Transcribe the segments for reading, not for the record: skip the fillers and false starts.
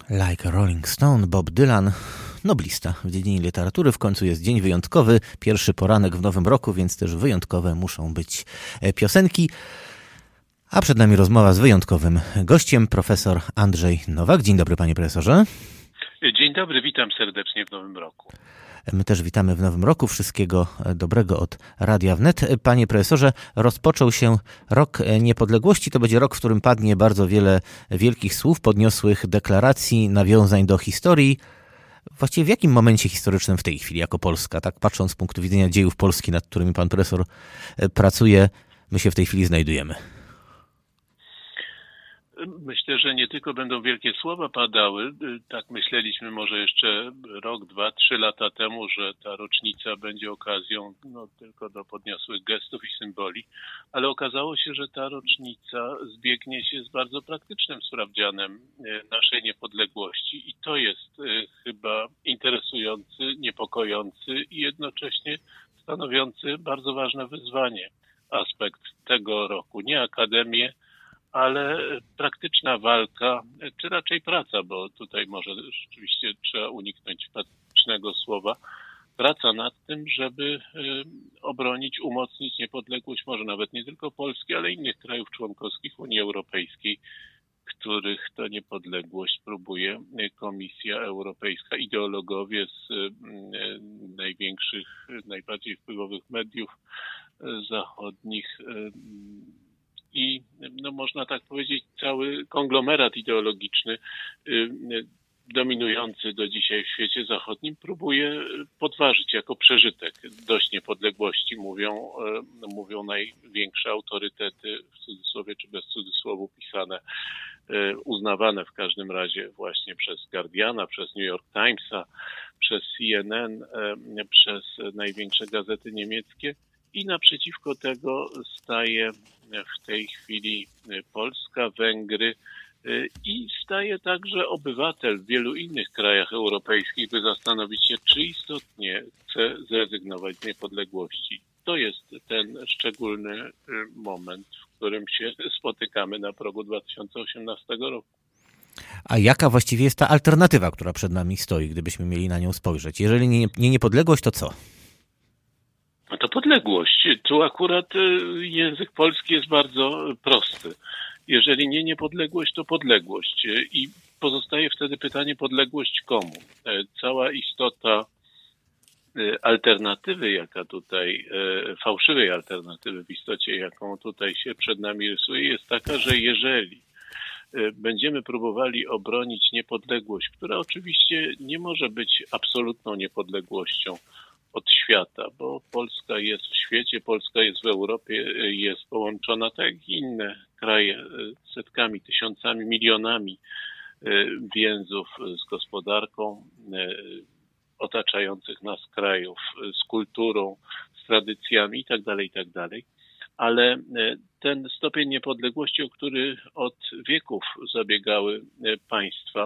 Like a Rolling Stone, Bob Dylan, noblista w dziedzinie literatury. W końcu jest dzień wyjątkowy, pierwszy poranek w nowym roku, więc też wyjątkowe muszą być piosenki. A przed nami rozmowa z wyjątkowym gościem, profesor Andrzej Nowak. Dzień dobry, panie profesorze. Dzień dobry, witam serdecznie w nowym roku. My też witamy w nowym roku. Wszystkiego dobrego od Radia Wnet. Panie profesorze, rozpoczął się Rok Niepodległości. To będzie rok, w którym padnie bardzo wiele wielkich słów, podniosłych deklaracji, nawiązań do historii. Właściwie w jakim momencie historycznym w tej chwili jako Polska, tak patrząc z punktu widzenia dziejów Polski, nad którymi pan profesor pracuje, my się w tej chwili znajdujemy? Myślę, że nie tylko będą wielkie słowa padały. Tak myśleliśmy może jeszcze rok, 2, 3 lata temu, że ta rocznica będzie okazją tylko do podniosłych gestów i symboli, ale okazało się, że ta rocznica zbiegnie się z bardzo praktycznym sprawdzianem naszej niepodległości i to jest chyba interesujący, niepokojący i jednocześnie stanowiący bardzo ważne wyzwanie aspekt tego roku. Nie akademię, ale praktyczna walka, czy raczej praca, bo tutaj może rzeczywiście trzeba uniknąć praktycznego słowa, praca nad tym, żeby obronić, umocnić niepodległość może nawet nie tylko Polski, ale innych krajów członkowskich Unii Europejskiej, których to niepodległość próbuje Komisja Europejska, ideologowie z największych, najbardziej wpływowych mediów zachodnich, i można tak powiedzieć cały konglomerat ideologiczny dominujący do dzisiaj w świecie zachodnim próbuje podważyć jako przeżytek dość niepodległości, mówią największe autorytety, w cudzysłowie czy bez cudzysłowu pisane, uznawane w każdym razie właśnie przez Guardiana, przez New York Timesa, przez CNN, przez największe gazety niemieckie. I naprzeciwko tego staje w tej chwili Polska, Węgry i staje także obywatel w wielu innych krajach europejskich, by zastanowić się, czy istotnie chce zrezygnować z niepodległości. To jest ten szczególny moment, w którym się spotykamy na progu 2018 roku. A jaka właściwie jest ta alternatywa, która przed nami stoi, gdybyśmy mieli na nią spojrzeć? Jeżeli nie niepodległość, to co? To podległość. Tu akurat język polski jest bardzo prosty. Jeżeli nie niepodległość, to podległość. I pozostaje wtedy pytanie, podległość komu? Cała istota alternatywy, jaka tutaj, fałszywej alternatywy w istocie, jaką tutaj się przed nami rysuje, jest taka, że jeżeli będziemy próbowali obronić niepodległość, która oczywiście nie może być absolutną niepodległością od świata, bo Polska jest w świecie, Polska jest w Europie, jest połączona tak jak inne kraje setkami, tysiącami, milionami więzów z gospodarką otaczających nas krajów, z kulturą, z tradycjami itd. Ale ten stopień niepodległości, o który od wieków zabiegały państwa,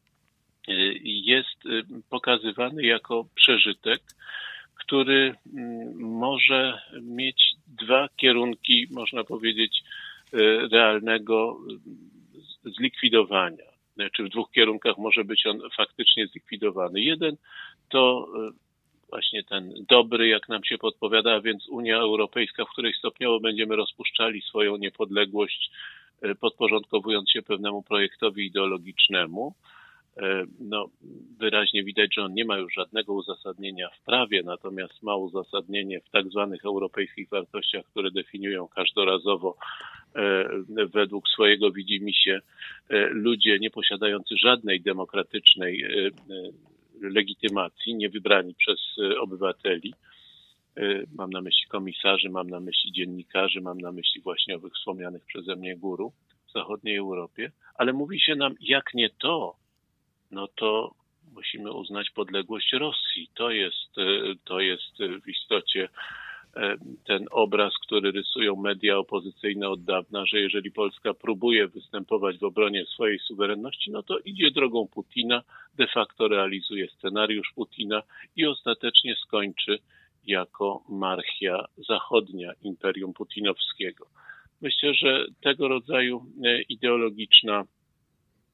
jest pokazywany jako przeżytek, który może mieć dwa kierunki, można powiedzieć, realnego zlikwidowania. Czy w dwóch kierunkach może być on faktycznie zlikwidowany. Jeden to właśnie ten dobry, jak nam się podpowiada, a więc Unia Europejska, w której stopniowo będziemy rozpuszczali swoją niepodległość, podporządkowując się pewnemu projektowi ideologicznemu. Wyraźnie widać, że on nie ma już żadnego uzasadnienia w prawie, natomiast ma uzasadnienie w tak zwanych europejskich wartościach, które definiują każdorazowo według swojego widzimisię ludzie nie posiadający żadnej demokratycznej legitymacji, nie wybrani przez obywateli. Mam na myśli komisarzy, mam na myśli dziennikarzy, mam na myśli właśnie owych wspomnianych przeze mnie guru w zachodniej Europie, ale mówi się nam, jak nie to, to musimy uznać podległość Rosji. To jest w istocie ten obraz, który rysują media opozycyjne od dawna, że jeżeli Polska próbuje występować w obronie swojej suwerenności, to idzie drogą Putina, de facto realizuje scenariusz Putina i ostatecznie skończy jako marchia zachodnia imperium putinowskiego. Myślę, że tego rodzaju ideologiczna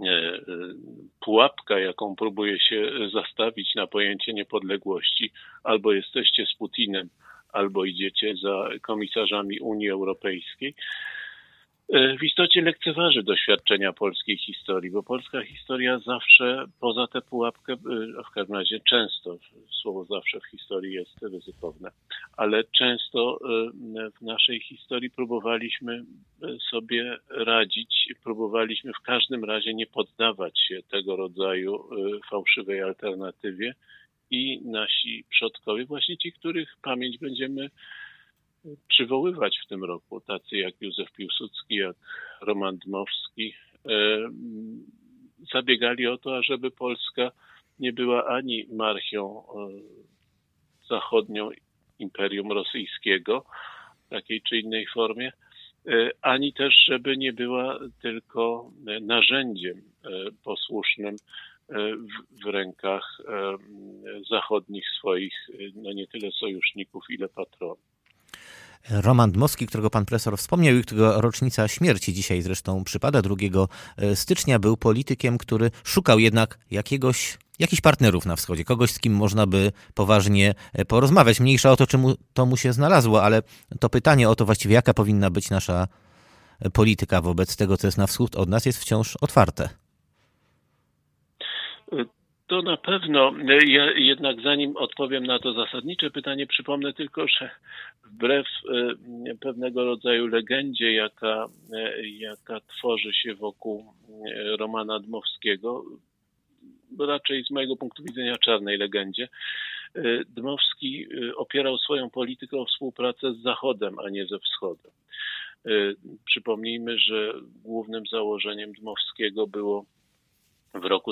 pułapka, jaką próbuje się zastawić na pojęcie niepodległości, albo jesteście z Putinem, albo idziecie za komisarzami Unii Europejskiej, w istocie lekceważy doświadczenia polskiej historii, bo polska historia zawsze poza tę pułapkę, w każdym razie często, słowo zawsze w historii jest ryzykowne, ale często w naszej historii próbowaliśmy sobie radzić, próbowaliśmy w każdym razie nie poddawać się tego rodzaju fałszywej alternatywie i nasi przodkowie, właśnie ci, których pamięć będziemy przywoływać w tym roku, tacy jak Józef Piłsudski, jak Roman Dmowski, zabiegali o to, ażeby Polska nie była ani marchią zachodnią Imperium Rosyjskiego w takiej czy innej formie, ani też, żeby nie była tylko narzędziem posłusznym w rękach zachodnich swoich, no nie tyle sojuszników, ile patronów. Roman Dmowski, którego pan profesor wspomniał i którego rocznica śmierci dzisiaj zresztą przypada 2 stycznia, był politykiem, który szukał jednak jakichś partnerów na wschodzie, kogoś, z kim można by poważnie porozmawiać. Mniejsza o to, czy to mu się znalazło, ale to pytanie o to właściwie, jaka powinna być nasza polityka wobec tego, co jest na wschód od nas, jest wciąż otwarte. To na pewno. Ja jednak zanim odpowiem na to zasadnicze pytanie, przypomnę tylko, że wbrew pewnego rodzaju legendzie, jaka tworzy się wokół Romana Dmowskiego, raczej z mojego punktu widzenia czarnej legendzie, Dmowski opierał swoją politykę o współpracę z Zachodem, a nie ze Wschodem. Przypomnijmy, że głównym założeniem Dmowskiego było w roku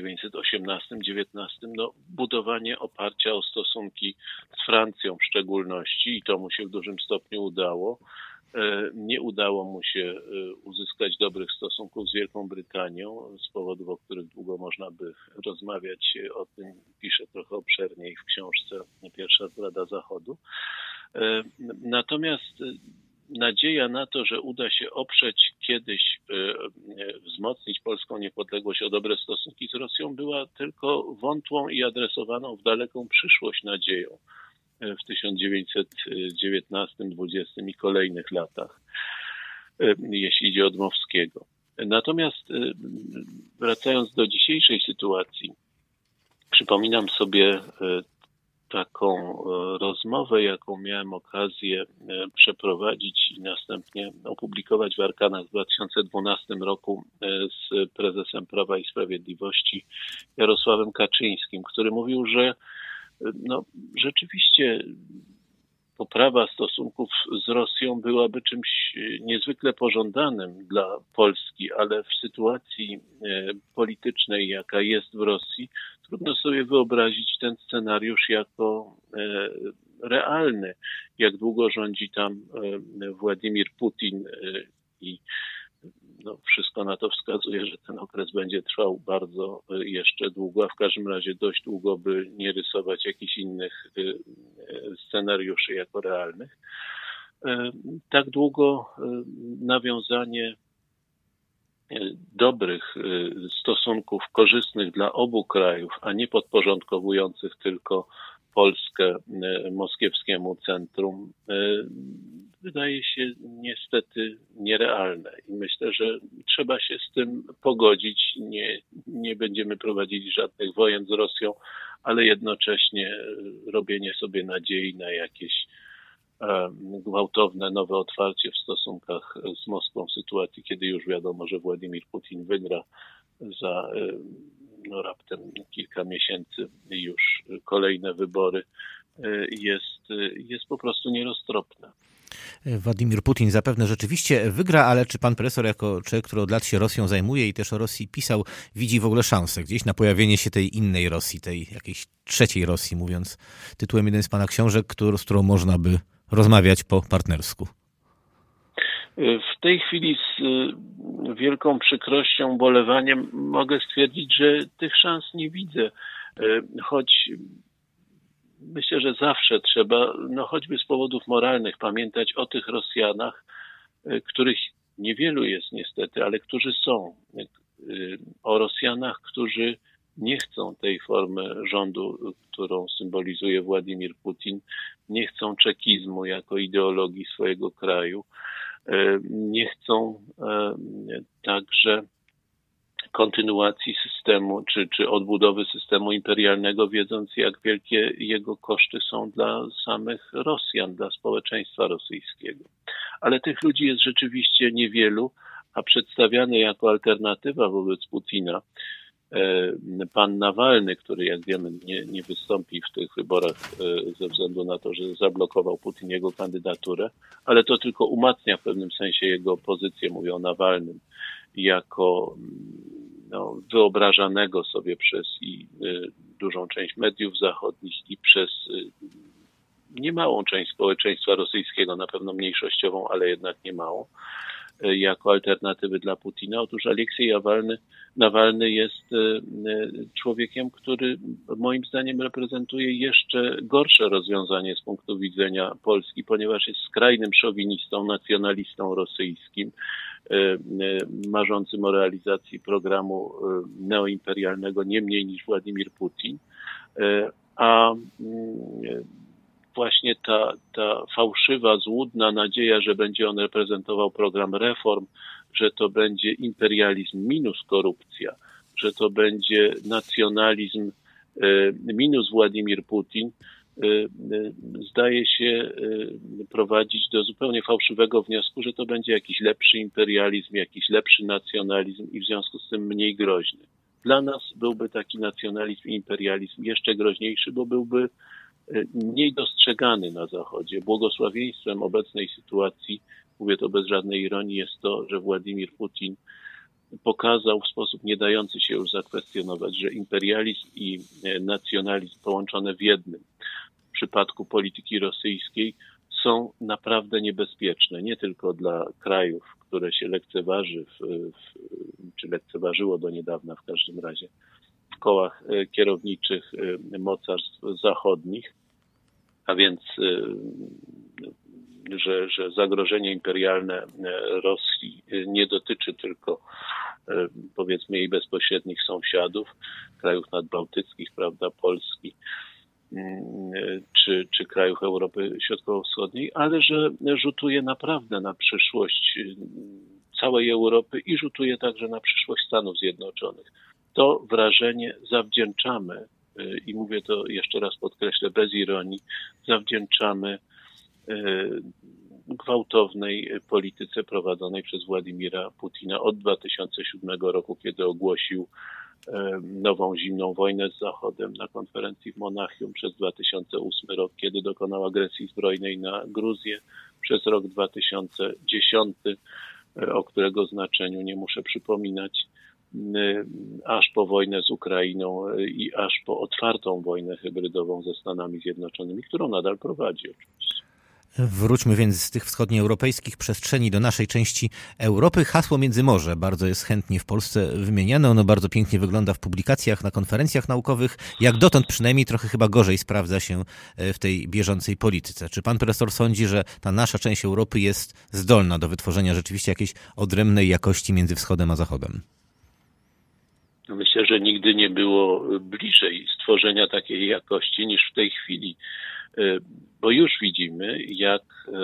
1918-19 budowanie oparcia o stosunki z Francją w szczególności i to mu się w dużym stopniu udało. Nie udało mu się uzyskać dobrych stosunków z Wielką Brytanią z powodów, o których długo można by rozmawiać. O tym piszę trochę obszerniej w książce Pierwsza zdrada Zachodu. Natomiast nadzieja na to, że uda się oprzeć kiedyś, wzmocnić polską niepodległość o dobre stosunki z Rosją, była tylko wątłą i adresowaną w daleką przyszłość nadzieją w 1919, 20 i kolejnych latach, jeśli idzie o Dmowskiego. Natomiast wracając do dzisiejszej sytuacji, przypominam sobie taką rozmowę, jaką miałem okazję przeprowadzić i następnie opublikować w Arkanach w 2012 roku z prezesem Prawa i Sprawiedliwości Jarosławem Kaczyńskim, który mówił, że rzeczywiście poprawa stosunków z Rosją byłaby czymś niezwykle pożądanym dla Polski, ale w sytuacji politycznej, jaka jest w Rosji, trudno sobie wyobrazić ten scenariusz jako realny. Jak długo rządzi tam Władimir Putin i wszystko na to wskazuje, że ten okres będzie trwał bardzo jeszcze długo, a w każdym razie dość długo, by nie rysować jakichś innych scenariuszy jako realnych. Tak długo nawiązanie dobrych stosunków korzystnych dla obu krajów, a nie podporządkowujących tylko Polskę moskiewskiemu centrum, wydaje się niestety nierealne i myślę, że trzeba się z tym pogodzić. Nie będziemy prowadzili żadnych wojen z Rosją, ale jednocześnie robienie sobie nadziei na jakieś gwałtowne nowe otwarcie w stosunkach z Moskwą w sytuacji, kiedy już wiadomo, że Władimir Putin wygra za raptem kilka miesięcy już kolejne wybory, jest po prostu nieroztropne. Władimir Putin zapewne rzeczywiście wygra, ale czy pan profesor jako człowiek, który od lat się Rosją zajmuje i też o Rosji pisał, widzi w ogóle szansę gdzieś na pojawienie się tej innej Rosji, tej jakiejś trzeciej Rosji, mówiąc tytułem jeden z pana książek, z którą można by rozmawiać po partnersku? W tej chwili z wielką przykrością, ubolewaniem mogę stwierdzić, że tych szans nie widzę, choć myślę, że zawsze trzeba, choćby z powodów moralnych, pamiętać o tych Rosjanach, których niewielu jest niestety, ale którzy są, o Rosjanach, którzy nie chcą tej formy rządu, którą symbolizuje Władimir Putin, nie chcą czekizmu jako ideologii swojego kraju, nie chcą także kontynuacji systemu, czy odbudowy systemu imperialnego, wiedząc, jak wielkie jego koszty są dla samych Rosjan, dla społeczeństwa rosyjskiego. Ale tych ludzi jest rzeczywiście niewielu, a przedstawiany jako alternatywa wobec Putina pan Nawalny, który, jak wiemy, nie wystąpi w tych wyborach ze względu na to, że zablokował Putin jego kandydaturę, ale to tylko umacnia w pewnym sensie jego pozycję, mówię o Nawalnym, jako wyobrażanego sobie przez dużą część mediów zachodnich i przez niemałą część społeczeństwa rosyjskiego, na pewno mniejszościową, ale jednak niemałą, jako alternatywy dla Putina. Otóż Aleksiej Nawalny jest człowiekiem, który moim zdaniem reprezentuje jeszcze gorsze rozwiązanie z punktu widzenia Polski, ponieważ jest skrajnym szowinistą, nacjonalistą rosyjskim, marzącym o realizacji programu neoimperialnego nie mniej niż Władimir Putin, a właśnie ta fałszywa, złudna nadzieja, że będzie on reprezentował program reform, że to będzie imperializm minus korupcja, że to będzie nacjonalizm minus Władimir Putin, zdaje się prowadzić do zupełnie fałszywego wniosku, że to będzie jakiś lepszy imperializm, jakiś lepszy nacjonalizm i w związku z tym mniej groźny. Dla nas byłby taki nacjonalizm i imperializm jeszcze groźniejszy, bo byłby mniej dostrzegany na Zachodzie. Błogosławieństwem obecnej sytuacji, mówię to bez żadnej ironii, jest to, że Władimir Putin pokazał w sposób nie dający się już zakwestionować, że imperializm i nacjonalizm połączone w jednym w przypadku polityki rosyjskiej są naprawdę niebezpieczne, nie tylko dla krajów, które się lekceważy, czy lekceważyło do niedawna w każdym razie, w kołach kierowniczych mocarstw zachodnich, a więc że zagrożenie imperialne Rosji nie dotyczy tylko powiedzmy jej bezpośrednich sąsiadów, krajów nadbałtyckich, prawda, Polski, czy krajów Europy Środkowo-Wschodniej, ale że rzutuje naprawdę na przyszłość całej Europy i rzutuje także na przyszłość Stanów Zjednoczonych. To wrażenie zawdzięczamy, i mówię to jeszcze raz podkreślę bez ironii, zawdzięczamy gwałtownej polityce prowadzonej przez Władimira Putina od 2007 roku, kiedy ogłosił nową zimną wojnę z Zachodem na konferencji w Monachium, przez 2008 rok, kiedy dokonał agresji zbrojnej na Gruzję, przez rok 2010, o którego znaczeniu nie muszę przypominać, aż po wojnę z Ukrainą i aż po otwartą wojnę hybrydową ze Stanami Zjednoczonymi, którą nadal prowadzi oczywiście. Wróćmy więc z tych wschodnioeuropejskich przestrzeni do naszej części Europy. Hasło Międzymorze bardzo jest chętnie w Polsce wymieniane. Ono bardzo pięknie wygląda w publikacjach, na konferencjach naukowych. Jak dotąd przynajmniej trochę chyba gorzej sprawdza się w tej bieżącej polityce. Czy pan profesor sądzi, że ta nasza część Europy jest zdolna do wytworzenia rzeczywiście jakiejś odrębnej jakości między wschodem a zachodem? Myślę, że nigdy nie było bliżej stworzenia takiej jakości niż w tej chwili, bo już widzimy, jak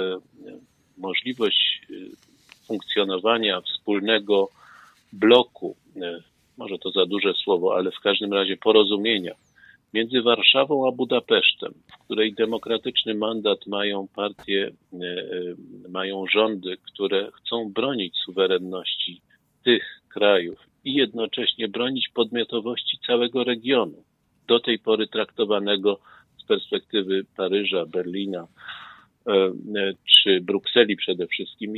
możliwość funkcjonowania wspólnego bloku, może to za duże słowo, ale w każdym razie porozumienia między Warszawą a Budapesztem, w której demokratyczny mandat mają partie, mają rządy, które chcą bronić suwerenności tych krajów i jednocześnie bronić podmiotowości całego regionu, do tej pory traktowanego z perspektywy Paryża, Berlina czy Brukseli przede wszystkim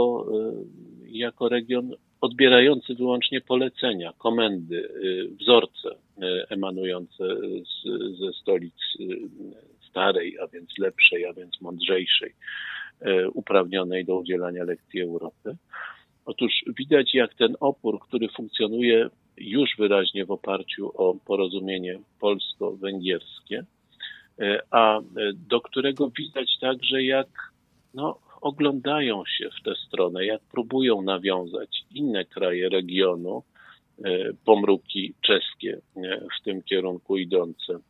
jako region odbierający wyłącznie polecenia, komendy, wzorce emanujące ze stolic starej, a więc lepszej, a więc mądrzejszej, uprawnionej do udzielania lekcji Europy. Otóż widać, jak ten opór, który funkcjonuje już wyraźnie w oparciu o porozumienie polsko-węgierskie, a do którego widać także, jak oglądają się w tę stronę, jak próbują nawiązać inne kraje regionu, pomruki czeskie w tym kierunku idące.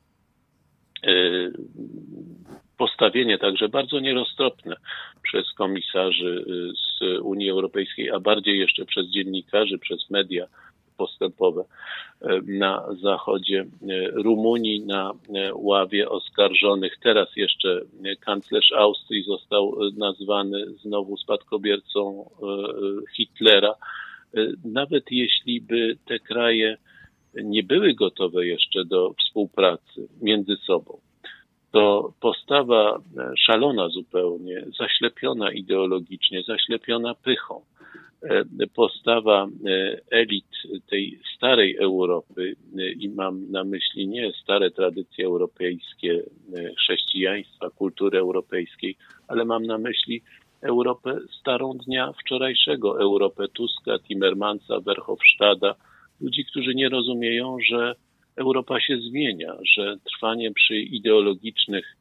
Postawienie także bardzo nieroztropne przez komisarzy z Unii Europejskiej, a bardziej jeszcze przez dziennikarzy, przez media postępowe na zachodzie Rumunii na ławie oskarżonych. Teraz jeszcze kanclerz Austrii został nazwany znowu spadkobiercą Hitlera. Nawet jeśli by te kraje nie były gotowe jeszcze do współpracy między sobą, to postawa szalona zupełnie, zaślepiona ideologicznie, zaślepiona pychą, postawa elit tej starej Europy, i mam na myśli nie stare tradycje europejskie, chrześcijaństwa, kultury europejskiej, ale mam na myśli Europę starą dnia wczorajszego, Europę Tuska, Timmermansa, Verhofstadta, ludzi, którzy nie rozumieją, że Europa się zmienia, że trwanie przy ideologicznych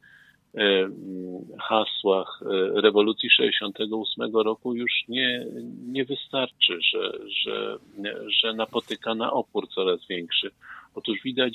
hasłach rewolucji 68 roku już nie wystarczy, że napotyka na opór coraz większy. Otóż widać,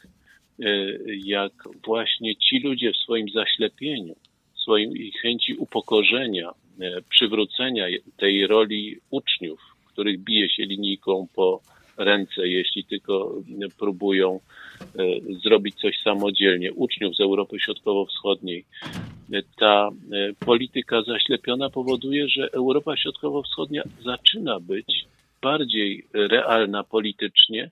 jak właśnie ci ludzie w swoim zaślepieniu, w swojej chęci upokorzenia, przywrócenia tej roli uczniów, których bije się linijką po ręce, jeśli tylko próbują zrobić coś samodzielnie, uczniów z Europy Środkowo-Wschodniej. Ta polityka zaślepiona powoduje, że Europa Środkowo-Wschodnia zaczyna być bardziej realna politycznie,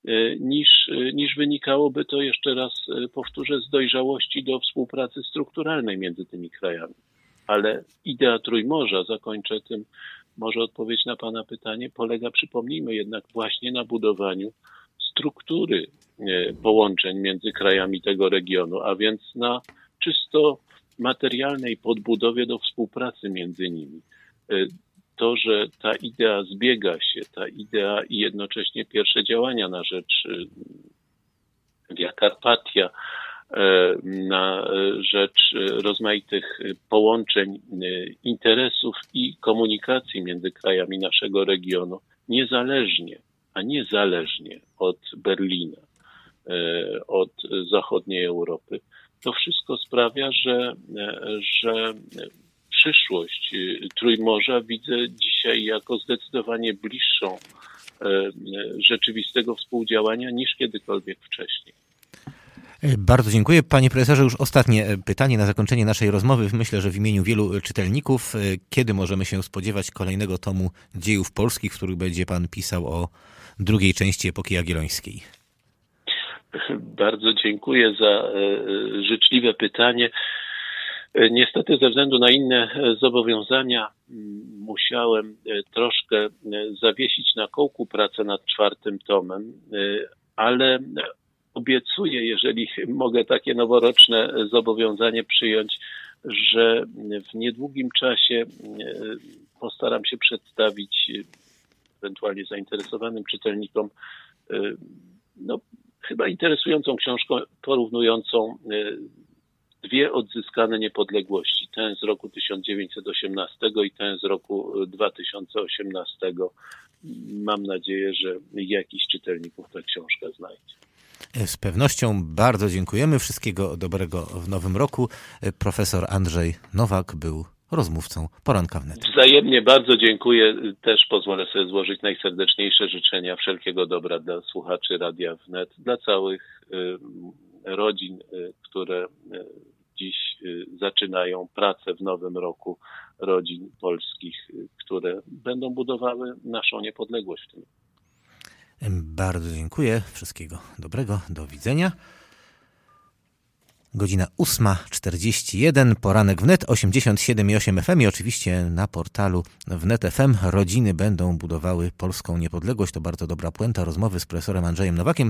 niż wynikałoby to, jeszcze raz powtórzę, z dojrzałości do współpracy strukturalnej między tymi krajami. Ale idea Trójmorza, zakończę tym, może odpowiedź na Pana pytanie, polega, przypomnijmy jednak, właśnie na budowaniu struktury połączeń między krajami tego regionu, a więc na czysto materialnej podbudowie do współpracy między nimi. To, że ta idea zbiega się, ta idea i jednocześnie pierwsze działania na rzecz Via Carpatia, na rzecz rozmaitych połączeń interesów i komunikacji między krajami naszego regionu, niezależnie od Berlina, od zachodniej Europy. To wszystko sprawia, że przyszłość Trójmorza widzę dzisiaj jako zdecydowanie bliższą rzeczywistego współdziałania niż kiedykolwiek wcześniej. Bardzo dziękuję. Panie profesorze, już ostatnie pytanie na zakończenie naszej rozmowy. Myślę, że w imieniu wielu czytelników. Kiedy możemy się spodziewać kolejnego tomu dziejów polskich, w których będzie pan pisał o drugiej części epoki jagiellońskiej? Bardzo dziękuję za życzliwe pytanie. Niestety ze względu na inne zobowiązania musiałem troszkę zawiesić na kołku pracę nad 4. tomem, ale obiecuję, jeżeli mogę takie noworoczne zobowiązanie przyjąć, że w niedługim czasie postaram się przedstawić ewentualnie zainteresowanym czytelnikom chyba interesującą książkę porównującą dwie odzyskane niepodległości. Tę z roku 1918 i tę z roku 2018. Mam nadzieję, że jakiś czytelników tę książkę znajdzie. Z pewnością bardzo dziękujemy. Wszystkiego dobrego w nowym roku. Profesor Andrzej Nowak był rozmówcą Poranka Wnet. Wzajemnie bardzo dziękuję. Też pozwolę sobie złożyć najserdeczniejsze życzenia wszelkiego dobra dla słuchaczy Radia Wnet, dla całych rodzin, które dziś zaczynają pracę w nowym roku, rodzin polskich, które będą budowały naszą niepodległość w tym. Bardzo dziękuję. Wszystkiego dobrego. Do widzenia. Godzina 8:41. Poranek Wnet 87,8 FM i oczywiście na portalu Wnet FM. Rodziny będą budowały polską niepodległość. To bardzo dobra puenta rozmowy z profesorem Andrzejem Nowakiem.